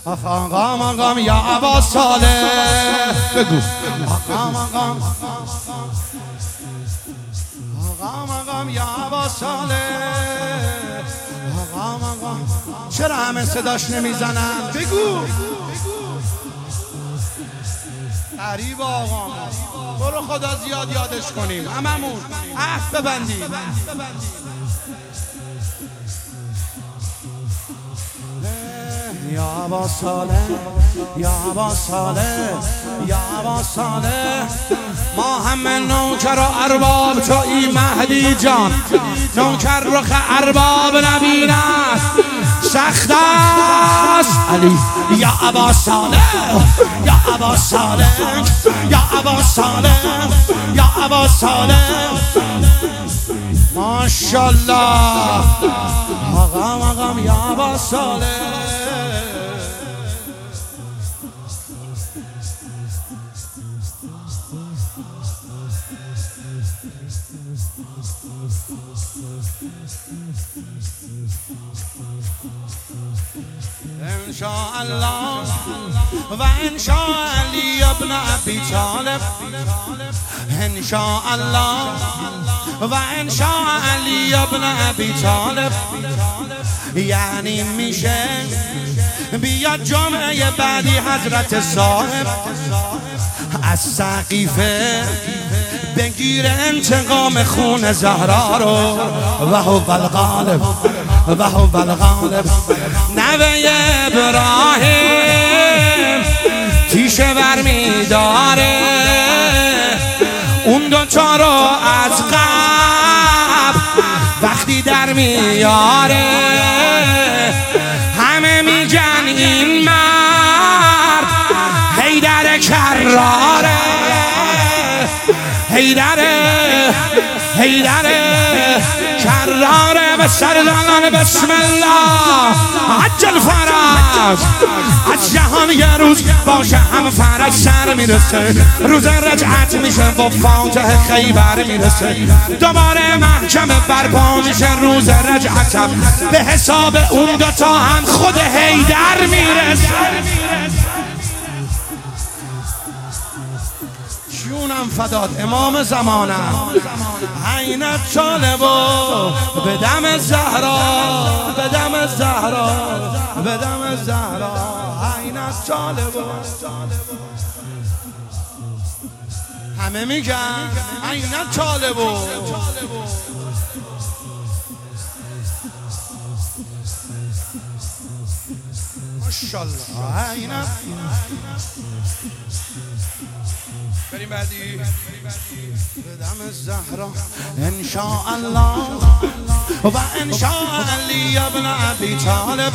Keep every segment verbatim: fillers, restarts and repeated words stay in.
آقام آقام یا ابا صالح بگو آقام آقام آقام آقام یا ابا صالح آقام آقام چرا همه صداش نمیزنن بگو قریب آقام برو خدا زیاد یادش کنیم هممون عهد ببندیم یا ابا صالح یا ابا صالح یا ابا صالح ما همه نوکر و ارباب تو ای مهدی جان نوکر رخ ارباب نبینه سخت است علی یا ابا صالح یا ابا صالح یا ابا صالح یا ابا صالح ماشاءالله آقام آقام یا ابا صالح انشاءالله و انشاء علی ابن ابی طالب انشاءالله و انشاء علی ابن ابی طالب یعنی میشه بیاد جمعه بعدی حضرت صاحب از سقیفه بگیر انتقام خون زهرا رو و هو الغالب و هو الغالب نوه ابراهیم تیشه برمی داره اون دوتا رو از قبل وقتی در میاره همه میگن این مرد حیدر کراره حیدره حیدره کراره به سردان بسم الله عجل فرج از جهان یه روز باشه هم فرج سر میرسه روز رجعت میشه با فاتح خیبر میرسه دوباره محکمه برپا میشه روز رجعت به حساب اون دوتا هم خود حیدر میرسه جونم فداد امام زمانم عینت طالب و به دم زهرا به دم زهرا به دم زهرا عینت طالب و همه میگن عینت طالب و ماشاءالله عینت بریم بعدی به دم زهرا انشاءالله و انشاء علی ابن ابی طالب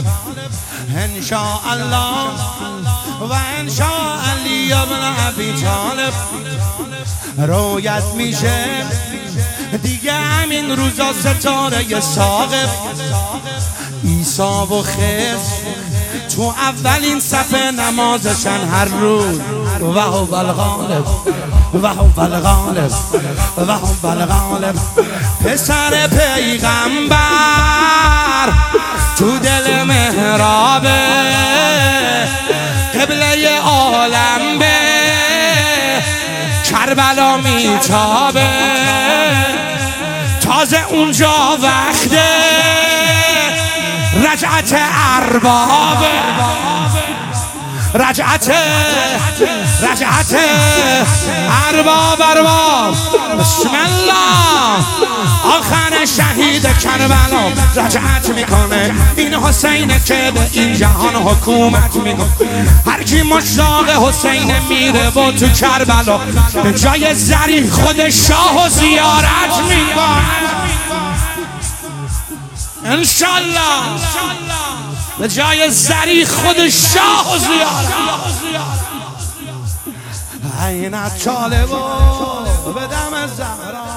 انشاءالله و انشاء علی ابن ابی طالب رویت میشه دیگه همین روزا ستاره ثاقب عیسی و خضر تو اولین صفحه نمازشن هر روز و هو الغالب و هو الغالب و هو الغالب پسر پیغمبر تو دل محراب قبله عالم به کربلا میتابه تازه اونجا وقت رجعت ارباب رجعت رجعت ارباب ارباب بسم الله آخر شهید کربلا رجعت میکنه این حسین که به این جهان حکومت میکنه هر کی مشتاق حسین میره و تو کربلا به جای زری خود شاه و زیارت میکنه انشالله به جای زری خود شاه و زیارت عینت طالب و به دم زهرا